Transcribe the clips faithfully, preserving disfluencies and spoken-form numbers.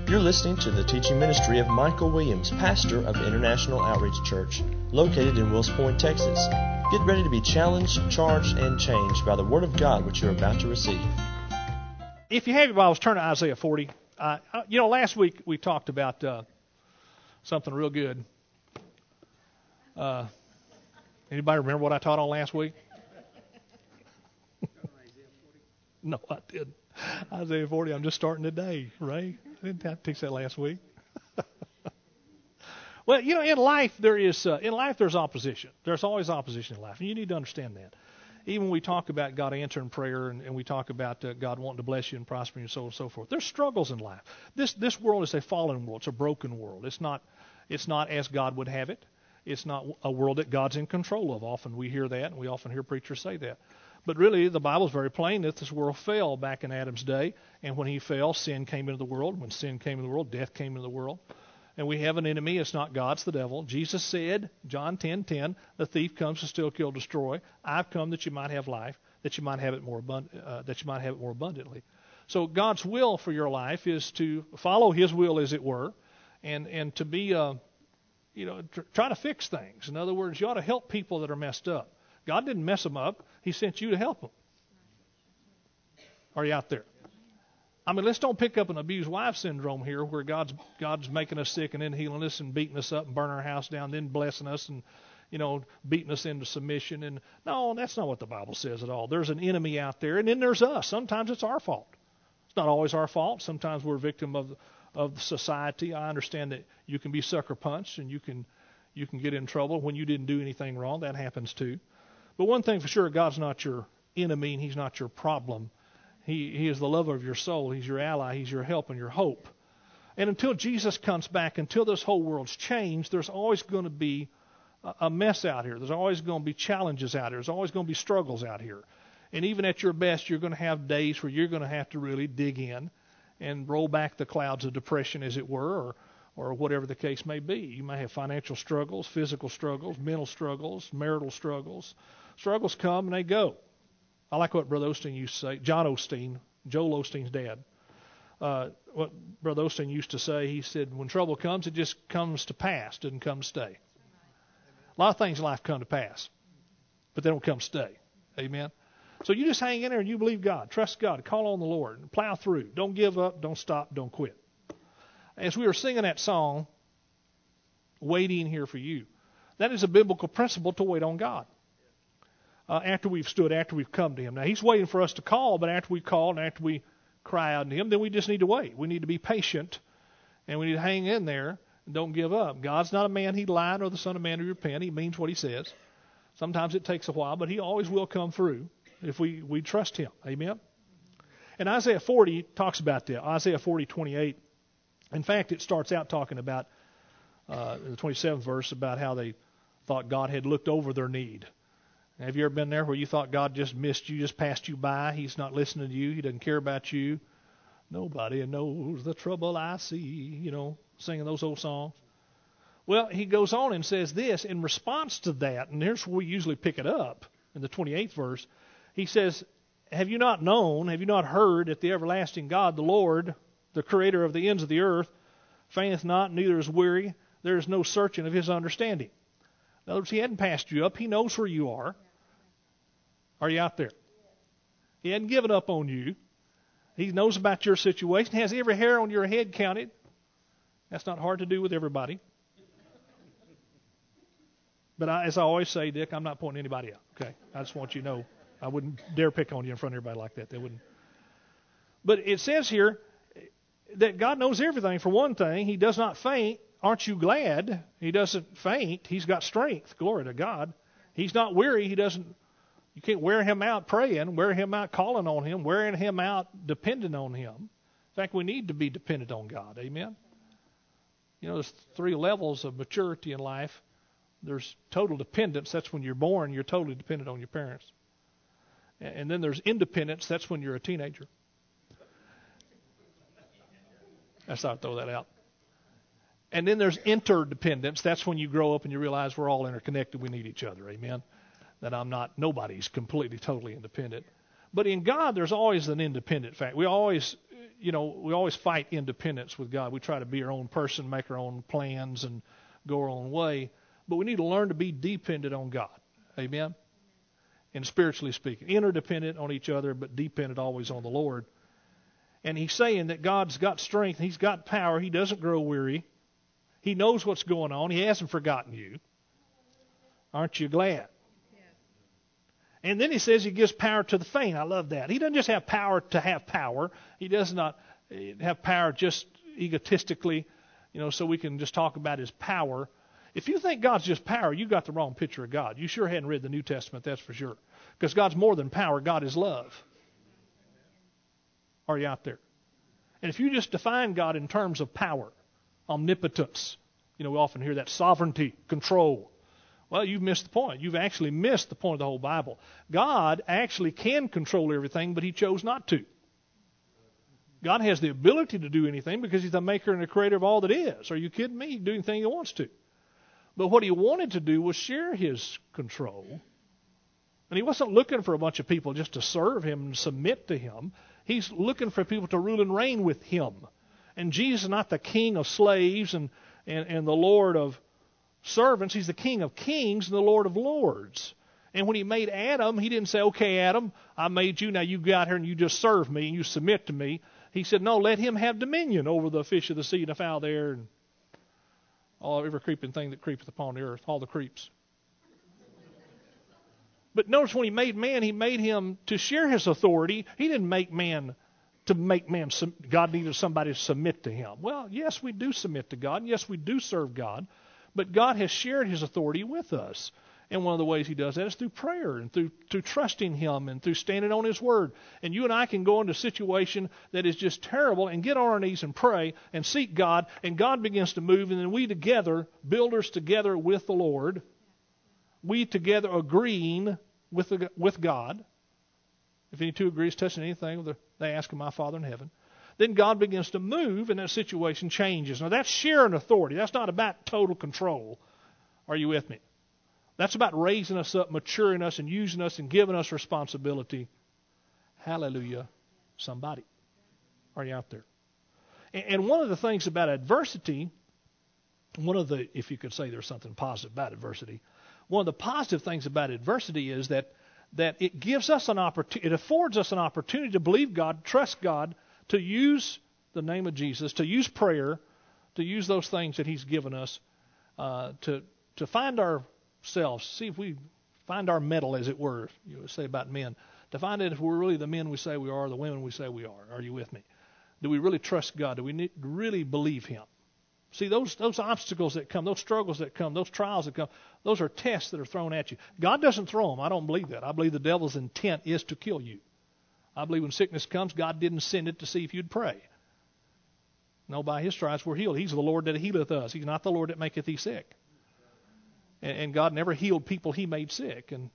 You're listening to the teaching ministry of Michael Williams, pastor of International Outreach Church, located in Wills Point, Texas. Get ready to be challenged, charged, and changed by the Word of God which you're about to receive. If you have your Bibles, turn to Isaiah forty. Uh, you know, last week we talked about uh, something real good. Uh, anybody remember what I taught on last week? No, I didn't. Isaiah forty, I'm just starting today, Ray. I didn't have to teach that last week. Well, you know, in life there is uh, in life there's opposition. There's always opposition in life, and you need to understand that. Even when we talk about God answering prayer, and, and we talk about uh, God wanting to bless you and prosper your soul and so forth, there's struggles in life. This this world is a fallen world. It's a broken world. It's not it's not as God would have it. It's not a world that God's in control of. Often we hear that, and we often hear preachers say that. But really, the Bible is very plain that this world fell back in Adam's day, and when he fell, sin came into the world. When sin came into the world, death came into the world. And we have an enemy. It's not God, it's the devil. Jesus said, John ten ten, the thief comes to steal, kill, destroy. I've come that you might have life, that you might have it more abund- uh, that you might have it more abundantly. So God's will for your life is to follow His will, as it were, and and to be, uh, you know, tr- try to fix things. In other words, you ought to help people that are messed up. God didn't mess them up. He sent you to help them. Are you out there? I mean, let's don't pick up an abused wife syndrome here where God's God's making us sick and then healing us and beating us up and burning our house down, then blessing us and, you know, beating us into submission. And no, that's not what the Bible says at all. There's an enemy out there, and then there's us. Sometimes it's our fault. It's not always our fault. Sometimes we're a victim of of society. I understand that you can be sucker punched and you can you can get in trouble when you didn't do anything wrong. That happens too. But one thing for sure, God's not your enemy and He's not your problem. He, he is the lover of your soul. He's your ally. He's your help and your hope. And until Jesus comes back, until this whole world's changed, there's always going to be a mess out here. There's always going to be challenges out here. There's always going to be struggles out here. And even at your best, you're going to have days where you're going to have to really dig in and roll back the clouds of depression, as it were, or or whatever the case may be. You may have financial struggles, physical struggles, mental struggles, marital struggles. Struggles come and they go. I like what Brother Osteen used to say. John Osteen, Joel Osteen's dad. Uh, what Brother Osteen used to say, he said, when trouble comes, it just comes to pass, doesn't come to stay. A lot of things in life come to pass, but they don't come to stay. Amen? So you just hang in there and you believe God. Trust God. Call on the Lord. And plow through. Don't give up. Don't stop. Don't quit. As we were singing that song, waiting here for you, that is a biblical principle to wait on God. Uh, after we've stood, after we've come to Him. Now, He's waiting for us to call, but after we call and after we cry out to Him, then we just need to wait. We need to be patient, and we need to hang in there and don't give up. God's not a man He'd lie, nor the son of man to repent. He means what He says. Sometimes it takes a while, but He always will come through if we, we trust Him. Amen? And Isaiah forty talks about that. Isaiah forty twenty-eight. In fact, it starts out talking about, uh, in the twenty-seventh verse, about how they thought God had looked over their need. Have you ever been there where you thought God just missed you, just passed you by? He's not listening to you. He doesn't care about you. Nobody knows the trouble I see, you know, singing those old songs. Well, he goes on and says this in response to that, and here's where we usually pick it up in the twenty-eighth verse. He says, have you not known, have you not heard that the everlasting God, the Lord, the creator of the ends of the earth, fainteth not, neither is weary. There is no searching of His understanding. In other words, He hadn't passed you up. He knows where you are. Are you out there? He hadn't given up on you. He knows about your situation. He has every hair on your head counted. That's not hard to do with everybody. But I, as I always say, Dick, I'm not pointing anybody out. Okay, I just want you to know I wouldn't dare pick on you in front of everybody like that. They wouldn't. But it says here that God knows everything. For one thing, He does not faint. Aren't you glad? He doesn't faint. He's got strength. Glory to God. He's not weary. He doesn't. You can't wear Him out praying, wear Him out calling on Him, wearing Him out depending on Him. In fact, we need to be dependent on God. Amen? You know, there's three levels of maturity in life. There's total dependence. That's when you're born. You're totally dependent on your parents. And then there's independence. That's when you're a teenager. I thought I'd throw that out. And then there's interdependence. That's when you grow up and you realize we're all interconnected. We need each other. Amen? That I'm not, nobody's completely, totally independent. But in God, there's always an independent fact. We always, you know, we always fight independence with God. We try to be our own person, make our own plans, and go our own way. But we need to learn to be dependent on God. Amen? And spiritually speaking, interdependent on each other, but dependent always on the Lord. And he's saying that God's got strength. He's got power. He doesn't grow weary. He knows what's going on. He hasn't forgotten you. Aren't you glad? And then he says he gives power to the faint. I love that. He doesn't just have power to have power. He does not have power just egotistically, you know, so we can just talk about his power. If you think God's just power, you got the wrong picture of God. You sure hadn't read the New Testament, that's for sure. Because God's more than power. God is love. Are you out there? And if you just define God in terms of power, omnipotence, you know, we often hear that sovereignty, control. Well, you've missed the point. You've actually missed the point of the whole Bible. God actually can control everything, but he chose not to. God has the ability to do anything because he's the maker and the creator of all that is. Are you kidding me? He can do anything he wants to. But what he wanted to do was share his control. And he wasn't looking for a bunch of people just to serve him and submit to him. He's looking for people to rule and reign with him. And Jesus is not the king of slaves and, and, and the Lord of servants. He's the King of kings and the Lord of lords. And when he made Adam, he didn't say, okay, Adam, I made you. Now you go out here and you just serve me and you submit to me. He said, no, let him have dominion over the fish of the sea and the fowl of the air and all every creeping thing that creepeth upon the earth, all the creeps. But notice when he made man, he made him to share his authority. He didn't make man to make man, God needed somebody to submit to him. Well, yes, we do submit to God. And yes, we do serve God. But God has shared his authority with us. And one of the ways he does that is through prayer and through, through trusting him and through standing on his word. And you and I can go into a situation that is just terrible and get on our knees and pray and seek God, and God begins to move, and then we together, builders together with the Lord, we together agreeing with, the, with God. If any two agrees touching anything, they ask of my Father in heaven. Then God begins to move, and that situation changes. Now, that's sharing authority. That's not about total control. Are you with me? That's about raising us up, maturing us, and using us, and giving us responsibility. Hallelujah, somebody. Are you out there? And one of the things about adversity, one of the, if you could say there's something positive about adversity, one of the positive things about adversity is that that it gives us an opportunity, it affords us an opportunity to believe God, trust God, to use the name of Jesus, to use prayer, to use those things that he's given us, uh, to to find ourselves, see if we find our mettle, as it were, you would say about men, to find out if we're really the men we say we are, the women we say we are. Are you with me? Do we really trust God? Do we need, really believe him? See, those those obstacles that come, those struggles that come, those trials that come, those are tests that are thrown at you. God doesn't throw them. I don't believe that. I believe the devil's intent is to kill you. I believe when sickness comes, God didn't send it to see if you'd pray. No, by his stripes we're healed. He's the Lord that healeth us. He's not the Lord that maketh thee sick. And, and God never healed people he made sick. And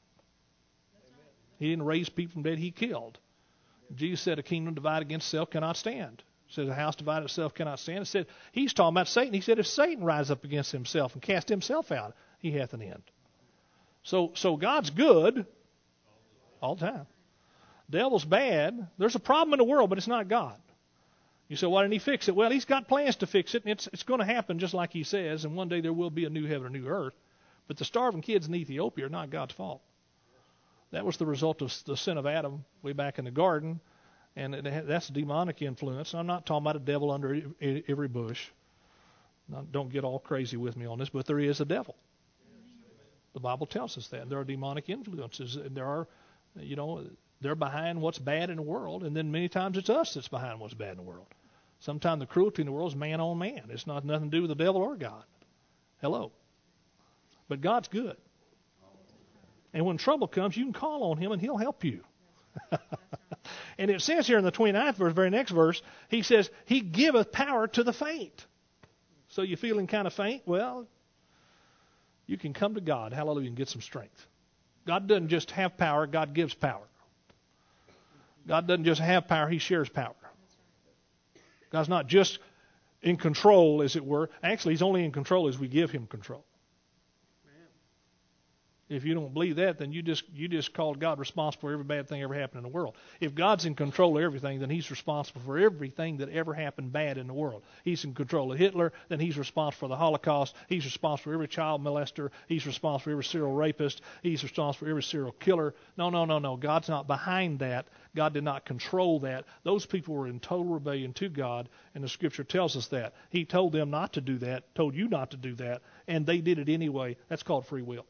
he didn't raise people from dead he killed. Jesus said a kingdom divided against itself cannot stand. It says a house divided itself cannot stand. It said, he's talking about Satan. He said if Satan rise up against himself and cast himself out, he hath an end. So, so God's good all the time. Devil's bad. There's a problem in the world, but it's not God. You say, why didn't he fix it? Well, he's got plans to fix it, and it's, it's going to happen just like he says, and one day there will be a new heaven and a new earth. But the starving kids in Ethiopia are not God's fault. That was the result of the sin of Adam way back in the garden. And that's demonic influence. I'm not talking about a devil under every bush. Don't get all crazy with me on this, but there is a devil. The Bible tells us that. There are demonic influences. And there are, you know, they're behind what's bad in the world. And then many times it's us that's behind what's bad in the world. Sometimes the cruelty in the world is man on man. It's not nothing to do with the devil or God. Hello. But God's good. And when trouble comes, you can call on him and he'll help you. And it says here in the twenty-ninth verse, very next verse, he says, he giveth power to the faint. So you're feeling kind of faint? Well, you can come to God, hallelujah, and get some strength. God doesn't just have power, God gives power. God doesn't just have power, he shares power. God's not just in control, as it were. Actually, he's only in control as we give him control. If you don't believe that, then you just you just called God responsible for every bad thing ever happened in the world. If God's in control of everything, then He's responsible for everything that ever happened bad in the world. He's in control of Hitler, then He's responsible for the Holocaust. He's responsible for every child molester. He's responsible for every serial rapist. He's responsible for every serial killer. No, no, no, no. God's not behind that. God did not control that. Those people were in total rebellion to God, and the Scripture tells us that. He told them not to do that, told you not to do that, and they did it anyway. That's called free will.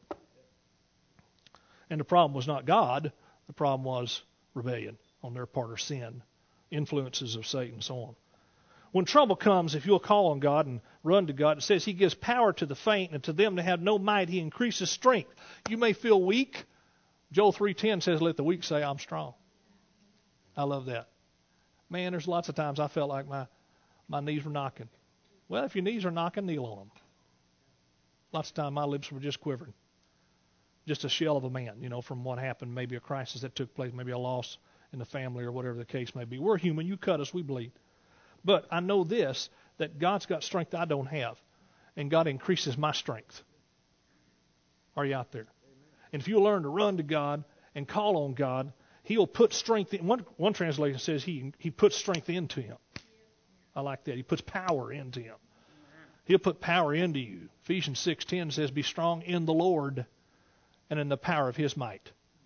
And the problem was not God. The problem was rebellion on their part, or sin, influences of Satan, and so on. When trouble comes, if you'll call on God and run to God, it says He gives power to the faint, and to them that have no might He increases strength. You may feel weak. Joel three ten says, let the weak say, I'm strong. I love that. Man, there's lots of times I felt like my, my knees were knocking. Well, if your knees are knocking, kneel on them. Lots of times my lips were just quivering. Just a shell of a man, you know, from what happened, maybe a crisis that took place, maybe a loss in the family or whatever the case may be. We're human. You cut us, we bleed. But I know this, that God's got strength I don't have, and God increases my strength. Are you out there? And if you learn to run to God and call on God, He'll put strength in. One, one translation says he, he puts strength into him. I like that. He puts power into him. He'll put power into you. Ephesians six ten says, be strong in the Lord and in the power of His might.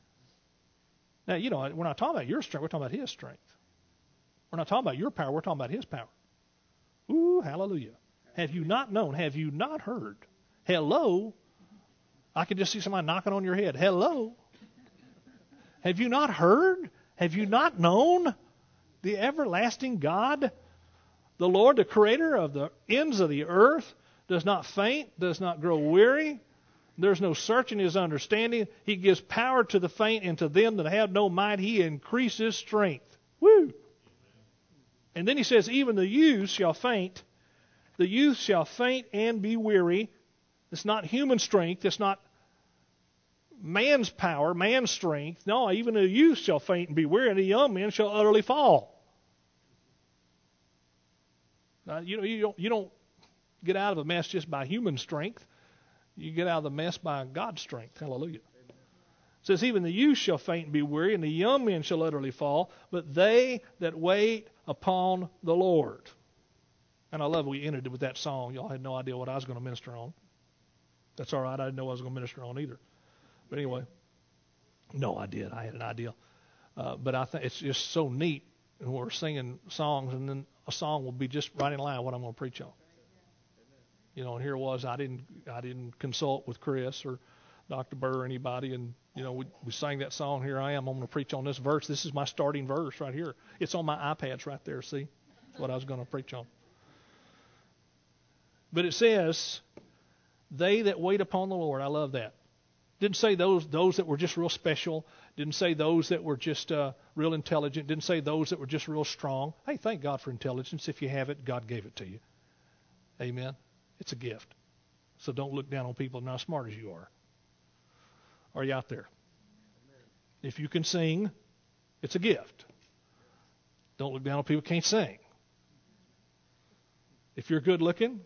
Now, you know, we're not talking about your strength. We're talking about His strength. We're not talking about your power. We're talking about His power. Ooh, hallelujah. Have you not known? Have you not heard? Hello. I can just see somebody knocking on your head. Hello. Have you not heard? Have you not known? The everlasting God, the Lord, the creator of the ends of the earth, does not faint, does not grow weary. There's no searching His understanding. He gives power to the faint, and to them that have no might He increases strength. Woo! And then He says, even the youth shall faint. The youth shall faint and be weary. It's not human strength. It's not man's power, man's strength. No, even the youth shall faint and be weary, and the young men shall utterly fall. Now, you know, you don't, you don't get out of a mess just by human strength. You get out of the mess by God's strength. Hallelujah. It says, even the youth shall faint and be weary, and the young men shall utterly fall, but they that wait upon the Lord. And I love we ended with that song. Y'all had no idea what I was going to minister on. That's all right. I didn't know what I was going to minister on either. But anyway, no, I did. I had an idea. Uh, but I think it's just so neat when we're singing songs, and then a song will be just right in line with what I'm going to preach on. You know, and here it was. I didn't, I didn't consult with Chris or Doctor Burr or anybody, and you know, we, we sang that song. Here I am. I'm going to preach on this verse. This is my starting verse right here. It's on my iPads right there. See, that's what I was going to preach on. But it says, "They that wait upon the Lord." I love that. Didn't say those those that were just real special. Didn't say those that were just uh, real intelligent. Didn't say those that were just real strong. Hey, thank God for intelligence. If you have it, God gave it to you. Amen. It's a gift. So don't look down on people not as smart as you are. Are you out there? If you can sing, it's a gift. Don't look down on people who can't sing. If you're good looking.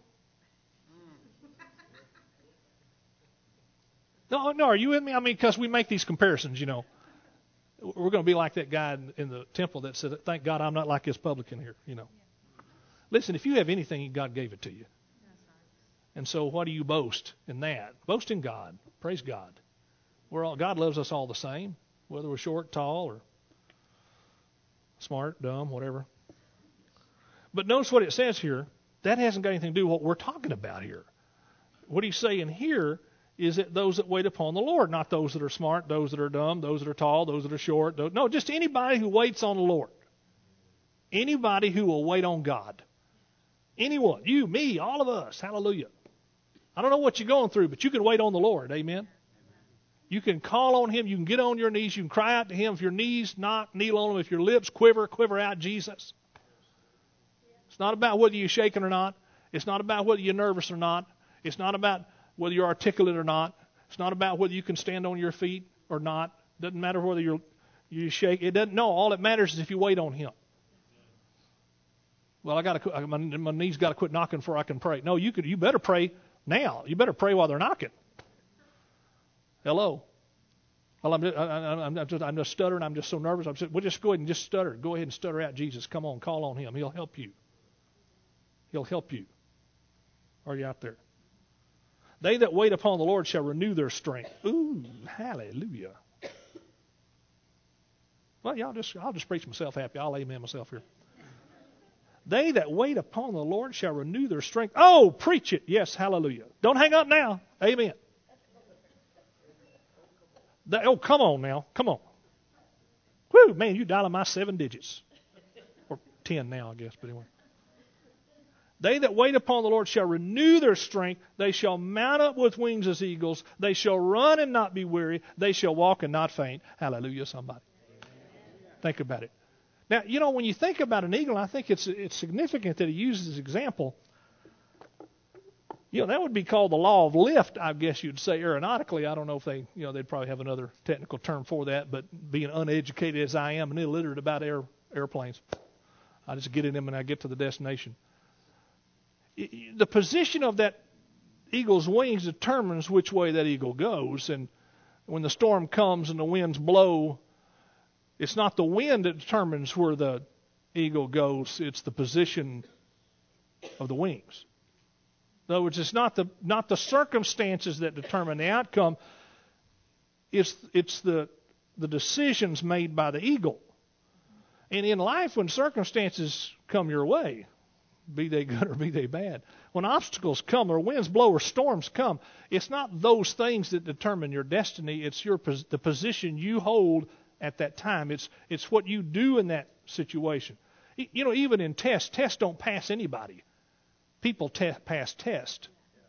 No, no, are you with me? I mean, because we make these comparisons, you know. We're going to be like that guy in, in the temple that said, thank God I'm not like this publican here, you know. Listen, if you have anything, God gave it to you. And so what do you boast in that? Boast in God. Praise God. We're all, God loves us all the same, whether we're short, tall, or smart, dumb, whatever. But notice what it says here. That hasn't got anything to do with what we're talking about here. What he's saying here is that those that wait upon the Lord, not those that are smart, those that are dumb, those that are tall, those that are short. Those, no, just anybody who waits on the Lord. Anybody who will wait on God. Anyone. You, me, all of us. Hallelujah. I don't know what you're going through, but you can wait on the Lord. Amen. You can call on Him. You can get on your knees. You can cry out to Him. If your knees knock, kneel on Him. If your lips quiver, quiver out Jesus. It's not about whether you're shaking or not. It's not about whether you're nervous or not. It's not about whether you're articulate or not. It's not about whether you can stand on your feet or not. It doesn't matter whether you're, you shake. It doesn't. No, all that matters is if you wait on Him. Well, I got to. My, my knees got to quit knocking before I can pray. No, you could. You better pray now. You better pray while they're knocking. Hello. Well, I'm just, I, I, I'm just, I'm just stuttering. I'm just so nervous. I'm just, we'll just go ahead and just stutter. Go ahead and stutter out Jesus. Come on, call on Him. He'll help you. He'll help you. Are you out there? They that wait upon the Lord shall renew their strength. Ooh, hallelujah. Well, y'all just, I'll just preach myself happy. I'll amen myself here. They that wait upon the Lord shall renew their strength. Oh, preach it. Yes, hallelujah. Don't hang up now. Amen. That, oh, come on now. Come on. Whew, man, you dialing my seven digits. Or ten now, I guess, but anyway. They that wait upon the Lord shall renew their strength. They shall mount up with wings as eagles. They shall run and not be weary. They shall walk and not faint. Hallelujah, somebody. Think about it. Now, you know, when you think about an eagle, I think it's it's significant that he uses this example. You know, that would be called the law of lift, I guess you'd say aeronautically. I don't know if they, you know, they'd probably have another technical term for that, but being uneducated as I am and illiterate about air, airplanes, I just get in them and I get to the destination. The position of that eagle's wings determines which way that eagle goes, and when the storm comes and the winds blow, it's not the wind that determines where the eagle goes, it's the position of the wings. In other words, it's not the not the circumstances that determine the outcome. It's it's the the decisions made by the eagle. And in life, when circumstances come your way, be they good or be they bad, when obstacles come or winds blow or storms come, it's not those things that determine your destiny. It's your the position you hold at that time. It's it's what you do in that situation. You know, even in tests, tests don't pass anybody. People te- pass tests.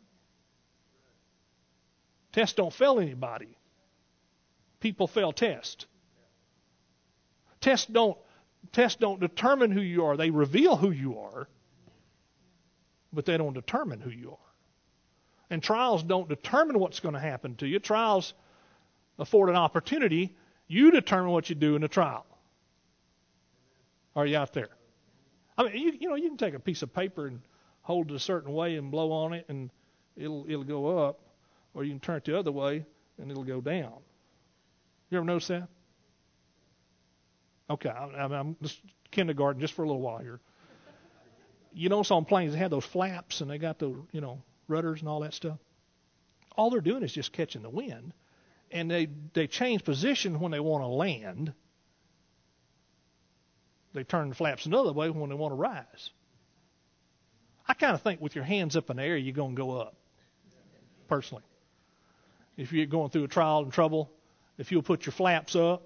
Tests don't fail anybody. People fail tests. Tests don't tests don't determine who you are. They reveal who you are, but they don't determine who you are. And trials don't determine what's going to happen to you. Trials afford an opportunity. You determine what you do in a trial. Are you out there? I mean, you, you know, you can take a piece of paper and hold it a certain way and blow on it, and it'll it'll go up, or you can turn it the other way and it'll go down. You ever notice that? Okay, I, I'm just kindergarten just for a little while here. You notice on planes they have those flaps and they got the you know rudders and all that stuff. All they're doing is just catching the wind, and they they change position when they want to land. They turn the flaps another way when they want to rise. I kind of think with your hands up in the air, you're going to go up, personally. If you're going through a trial and trouble, if you'll put your flaps up,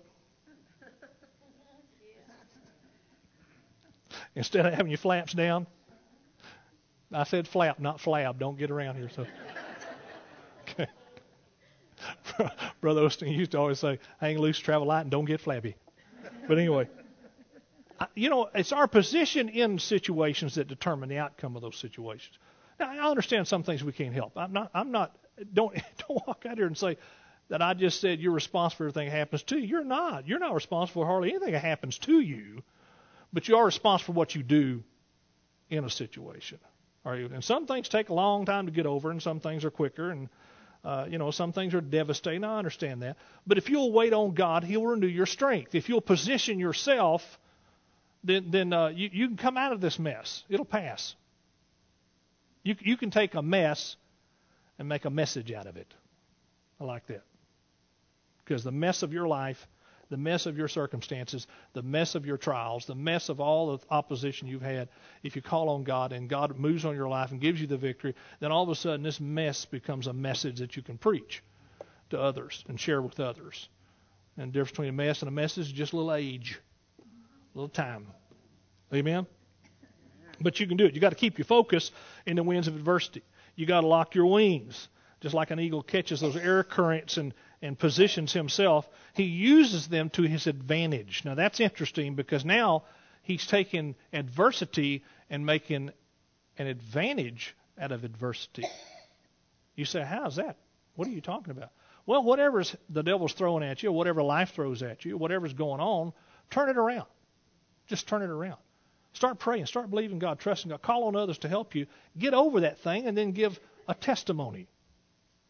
instead of having your flaps down. I said flap, not flab. Don't get around here. So, okay. Brother Osteen used to always say, hang loose, travel light, and don't get flabby. But anyway. You know, it's our position in situations that determine the outcome of those situations. Now, I understand some things we can't help. I'm not. I'm not. Don't don't walk out here and say that I just said you're responsible for everything that happens to you. You're not. You're not responsible for hardly anything that happens to you, but you are responsible for what you do in a situation. Are you? And some things take a long time to get over, and some things are quicker, and uh, you know, some things are devastating. I understand that. But if you'll wait on God, He'll renew your strength. If you'll position yourself, then, then uh, you, you can come out of this mess. It'll pass. You, you can take a mess and make a message out of it. I like that. Because the mess of your life, the mess of your circumstances, the mess of your trials, the mess of all the opposition you've had, if you call on God and God moves on your life and gives you the victory, then all of a sudden this mess becomes a message that you can preach to others and share with others. And the difference between a mess and a message is just a little age. A little time. Amen? But you can do it. You got to keep your focus in the winds of adversity. You got to lock your wings. Just like an eagle catches those air currents and, and positions himself, he uses them to his advantage. Now that's interesting because now he's taking adversity and making an advantage out of adversity. You say, how's that? What are you talking about? Well, whatever's the devil's throwing at you, whatever life throws at you, whatever's going on, turn it around. Just turn it around. Start praying. Start believing God, trusting God. Call on others to help you. Get over that thing and then give a testimony.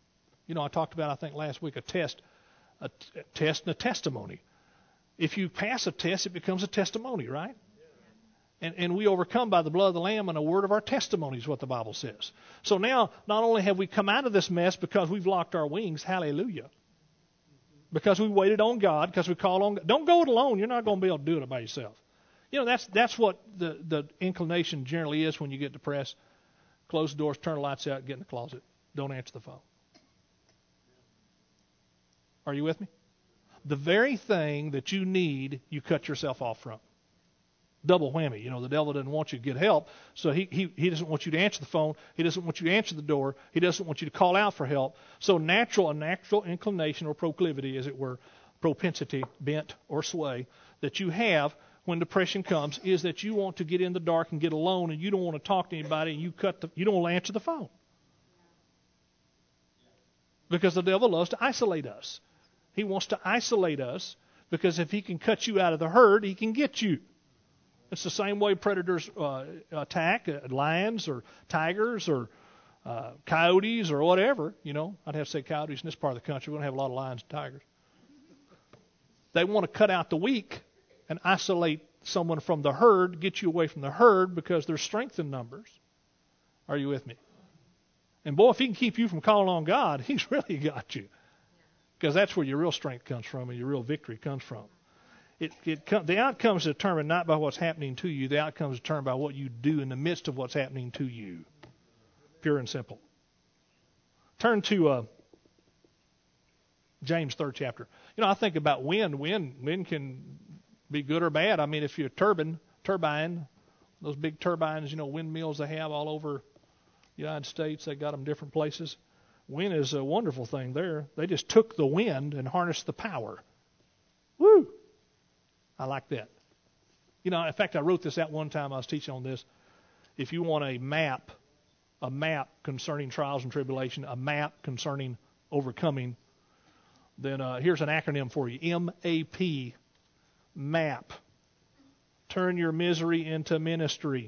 You know, I talked about, I think last week, a test, a t- test and a testimony. If you pass a test, it becomes a testimony, right? And, and we overcome by the blood of the Lamb and a word of our testimony is what the Bible says. So now, not only have we come out of this mess because we've locked our wings, hallelujah, because we waited on God, because we called on God. Don't go it alone. You're not going to be able to do it by yourself. You know, that's that's what the, the inclination generally is when you get depressed. Close the doors, turn the lights out, get in the closet. Don't answer the phone. Are you with me? The very thing that you need, you cut yourself off from. Double whammy. You know, the devil doesn't want you to get help, so he, he, he doesn't want you to answer the phone. He doesn't want you to answer the door. He doesn't want you to call out for help. So natural, a natural inclination or proclivity, as it were, propensity, bent or sway, that you have when depression comes is that you want to get in the dark and get alone, and you don't want to talk to anybody, and you cut the, you don't want to answer the phone. Because the devil loves to isolate us. He wants to isolate us because if he can cut you out of the herd, he can get you. It's the same way predators uh, attack uh, lions or tigers or uh, coyotes or whatever. You know, I'd have to say coyotes in this part of the country. We don't have a lot of lions and tigers. They want to cut out the weak and isolate someone from the herd, get you away from the herd because there's strength in numbers. Are you with me? And boy, if he can keep you from calling on God, he's really got you. Because that's where your real strength comes from and your real victory comes from. It, it, the outcome is determined not by what's happening to you. The outcome is determined by what you do in the midst of what's happening to you. Pure and simple. Turn to uh, James third chapter. You know, I think about wind. Wind, wind can be good or bad. I mean, if you're a turbine, turbine, those big turbines, you know, windmills they have all over the United States, they got them different places. Wind is a wonderful thing there. They just took the wind and harnessed the power. Woo! I like that. You know, in fact, I wrote this out one time I was teaching on this. If you want a map, a map concerning trials and tribulation, a map concerning overcoming, then uh, here's an acronym for you. M A P, MAP. Turn your misery into ministry.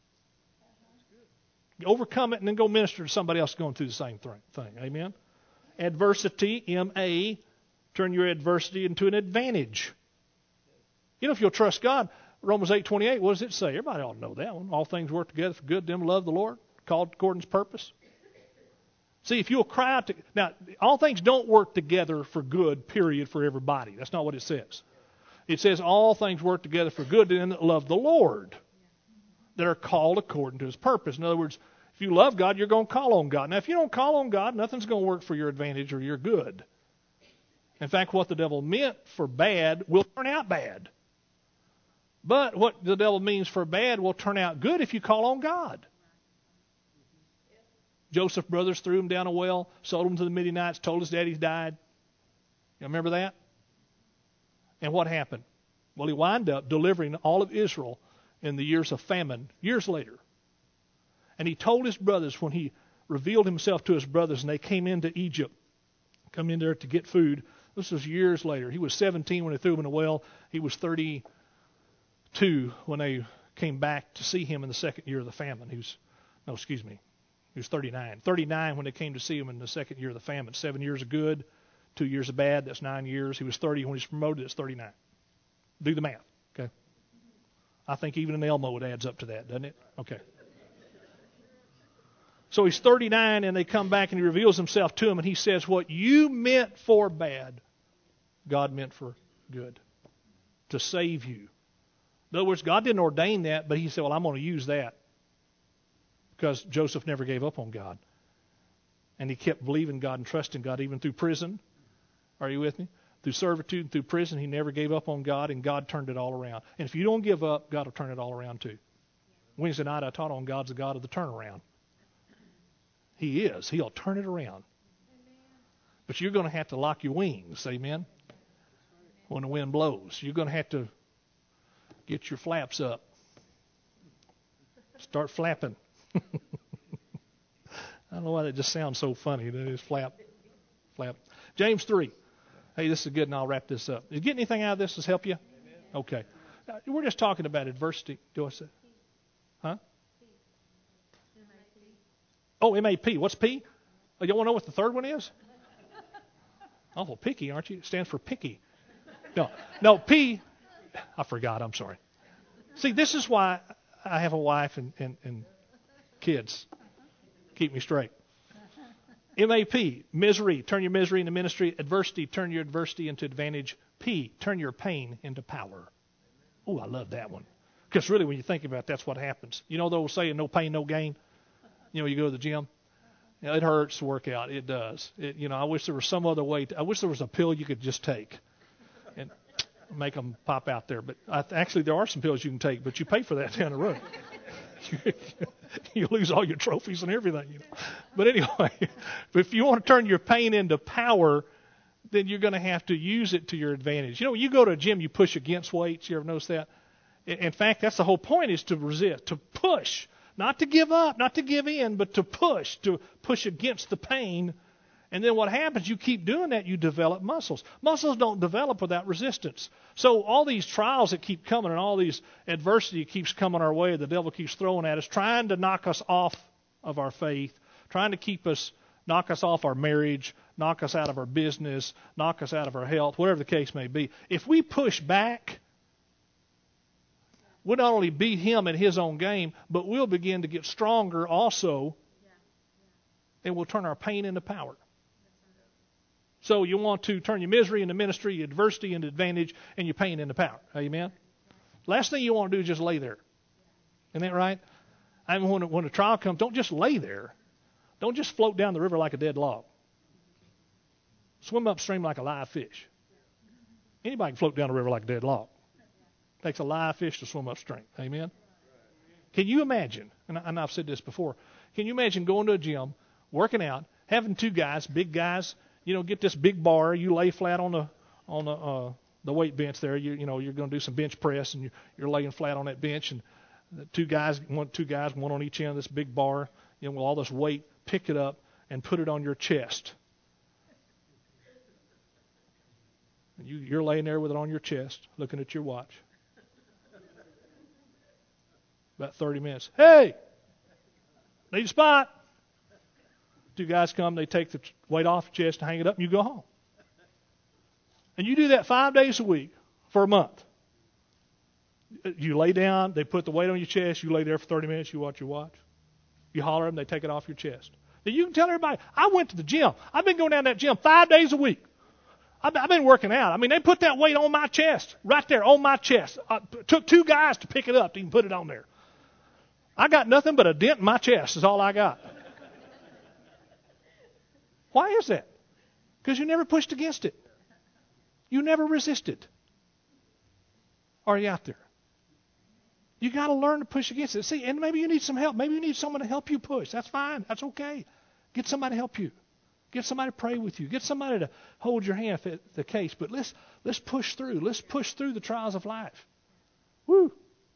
Overcome it and then go minister to somebody else going through the same thing. Amen? Adversity, M A, turn your adversity into an advantage. You know, if you'll trust God, Romans eight twenty-eight, what does it say? Everybody ought to know that one. All things work together for good, them who love the Lord, called according to his purpose. See, if you'll cry out to... Now, all things don't work together for good, period, for everybody. That's not what it says. It says all things work together for good to them that love the Lord, that are called according to his purpose. In other words, if you love God, you're going to call on God. Now, if you don't call on God, nothing's going to work for your advantage or your good. In fact, what the devil meant for bad will turn out bad. But what the devil means for bad will turn out good if you call on God. Joseph's brothers threw him down a well, sold him to the Midianites, told his dad he's died. You remember that? And what happened? Well, he wound up delivering all of Israel in the years of famine, years later. And he told his brothers when he revealed himself to his brothers and they came into Egypt, come in there to get food. This was years later. He was seventeen when they threw him in a well. He was thirty-two when they came back to see him in the second year of the famine. He was, no, excuse me, he was thirty-nine. thirty-nine when they came to see him in the second year of the famine. Seven years of good, two years of bad, that's nine years. He was thirty when he was promoted, that's thirty-nine. Do the math, okay? I think even in Elmo it adds up to that, doesn't it? Okay. So he's thirty-nine and they come back and he reveals himself to him and he says, what you meant for bad, God meant for good, to save you. In other words, God didn't ordain that, but he said, well, I'm going to use that because Joseph never gave up on God. And he kept believing God and trusting God even through prison. Are you with me? Through servitude and through prison, he never gave up on God, and God turned it all around. And if you don't give up, God will turn it all around too. Wednesday night I taught on God's the God of the turnaround. He is. He'll turn it around. But you're going to have to lock your wings, amen, when the wind blows. You're going to have to get your flaps up. Start flapping. I don't know why that just sounds so funny. That is flap. Flap. James three. Hey, this is good, and I'll wrap this up. Did you get anything out of this to help you? Okay. Uh, we're just talking about adversity. Do I say? Huh? Oh, M A P. What's P? Oh, you want to know what the third one is? Awful picky, aren't you? It stands for picky. No, no, P. I forgot. I'm sorry. See, this is why I have a wife and, and, and kids. Keep me straight. M A P, misery. Turn your misery into ministry. Adversity, turn your adversity into advantage. P, turn your pain into power. Oh, I love that one. Because really, when you think about it, that's what happens. You know the old saying, no pain, no gain? You know, you go to the gym. You know, it hurts to work out. It does. It, you know, I wish there was some other way. To, I wish there was a pill you could just take and make them pop out there. But I, actually, there are some pills you can take, but you pay for that down the road. You lose all your trophies and everything. You know. But anyway, if you want to turn your pain into power, then you're going to have to use it to your advantage. You know, when you go to a gym, you push against weights. You ever notice that? In fact, that's the whole point, is to resist, to push. Not to give up, not to give in, but to push, to push against the pain. And then what happens, you keep doing that, you develop muscles. Muscles don't develop without resistance. So all these trials that keep coming and all these adversity keeps coming our way, the devil keeps throwing at us, trying to knock us off of our faith, trying to keep us, knock us off our marriage, knock us out of our business, knock us out of our health, whatever the case may be. If we push back, we'll not only beat him in his own game, but we'll begin to get stronger also, and we'll turn our pain into power. So you want to turn your misery into ministry, your adversity into advantage, and your pain into power. Amen? Last thing you want to do is just lay there. Isn't that right? I mean, when a, when a trial comes, don't just lay there. Don't just float down the river like a dead log. Swim upstream like a live fish. Anybody can float down the river like a dead log. It takes a live fish to swim upstream. Amen? Can you imagine, and, I, and I've said this before, can you imagine going to a gym, working out, having two guys, big guys, you know, get this big bar, you lay flat on the on the uh, the weight bench there. You you know you're going to do some bench press, and you're, you're laying flat on that bench, and the two guys, one two guys, one on each end of this big bar, you know, with all this weight, pick it up and put it on your chest. And you you're laying there with it on your chest, looking at your watch. About thirty minutes. Hey, need a spot. Two guys come, they take the weight off your chest and hang it up, and you go home. And you do that five days a week for a month. You lay down, they put the weight on your chest, you lay there for thirty minutes, you watch your watch. You holler at them, they take it off your chest. Then you can tell everybody, I went to the gym. I've been going down to that gym five days a week. I've been working out. I mean, they put that weight on my chest, right there on my chest. It took two guys to pick it up to even put it on there. I got nothing but a dent in my chest is all I got. Why is that? Because you never pushed against it. You never resisted. Are you out there? You got to learn to push against it. See, and maybe you need some help. Maybe you need someone to help you push. That's fine. That's okay. Get somebody to help you. Get somebody to pray with you. Get somebody to hold your hand if it's the case. But let's let's push through. Let's push through the trials of life. Woo.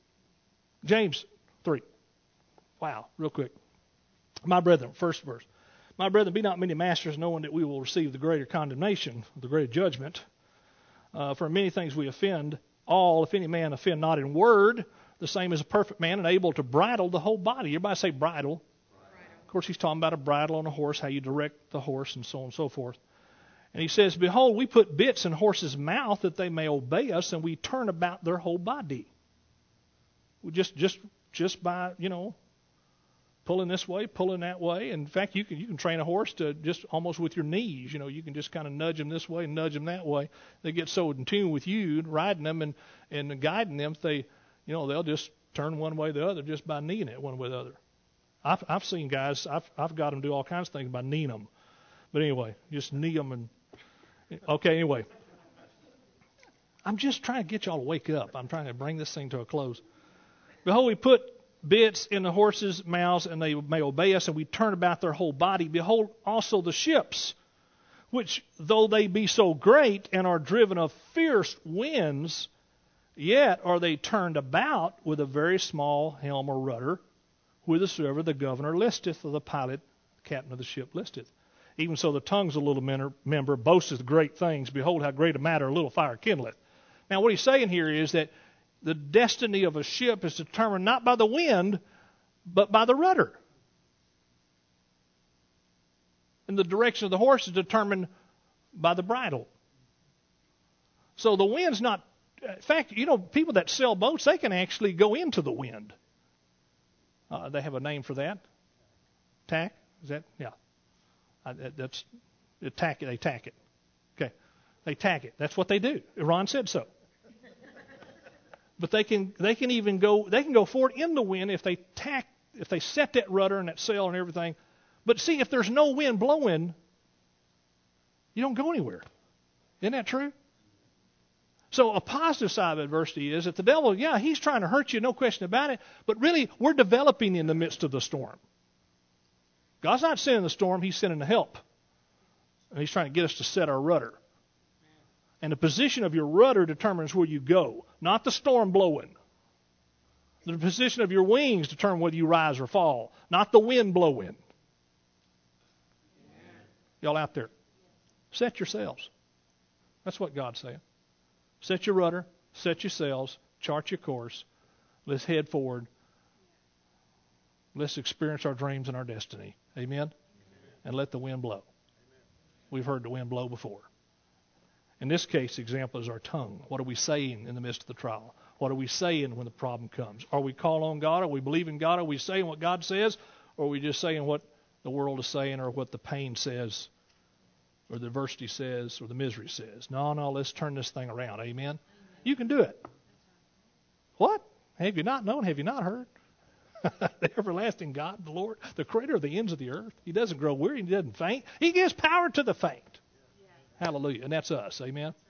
James three. Wow, real quick. My brethren, first verse. My brethren, be not many masters, knowing that we will receive the greater condemnation, the greater judgment. Uh, for many things we offend all. If any man offend not in word, the same as a perfect man and able to bridle the whole body. Everybody say bridle. Bridle. Of course, he's talking about a bridle on a horse, how you direct the horse, and so on and so forth. And he says, behold, we put bits in horses' mouth that they may obey us, and we turn about their whole body. We just, just, just by, you know, pulling this way, pulling that way. In fact, you can you can train a horse to just almost with your knees. You know, you can just kind of nudge them this way, nudge them that way. They get so in tune with you, riding them and, and guiding them. If they, you know, they'll just turn one way or the other just by kneeing it one way or the other. I've I've seen guys. I've I've got them do all kinds of things by kneeing them. But anyway, just knee them and okay. Anyway, I'm just trying to get y'all to wake up. I'm trying to bring this thing to a close. Behold, we put bits in the horses' mouths, and they may obey us, and we turn about their whole body. Behold, also the ships, which though they be so great and are driven of fierce winds, yet are they turned about with a very small helm or rudder, whithersoever the governor listeth, or the pilot, the captain of the ship listeth. Even so the tongue's a little member, boasteth great things. Behold, how great a matter a little fire kindleth. Now what he's saying here is that the destiny of a ship is determined not by the wind, but by the rudder. And the direction of the horse is determined by the bridle. So the wind's not, in fact, you know, people that sail boats, they can actually go into the wind. Uh, they have a name for that. Tack? Is that? Yeah. Uh, that, that's, it tack it, they tack it. Okay. They tack it. That's what they do. Ron said so. But they can they can even go they can go forward in the wind if they tack if they set that rudder and that sail and everything. But see, if there's no wind blowing, you don't go anywhere. Isn't that true? So a positive side of adversity is that the devil, yeah, he's trying to hurt you, no question about it. But really, we're developing in the midst of the storm. God's not sending the storm; He's sending the help. And He's trying to get us to set our rudder. And the position of your rudder determines where you go, not the storm blowing. The position of your wings determines whether you rise or fall, not the wind blowing. Y'all out there, set your sails. That's what God's saying. Set your rudder, set your sails, chart your course. Let's head forward. Let's experience our dreams and our destiny. Amen? Amen. And let the wind blow. Amen. We've heard the wind blow before. In this case, the example is our tongue. What are we saying in the midst of the trial? What are we saying when the problem comes? Are we calling on God? Are we believing God? Are we saying what God says? Or are we just saying what the world is saying or what the pain says or the adversity says or the misery says? No, no, let's turn this thing around. Amen? Amen. You can do it. What? Have you not known? Have you not heard? The everlasting God, the Lord, the creator of the ends of the earth. He doesn't grow weary. He doesn't faint. He gives power to the faint. Hallelujah. And that's us. Amen.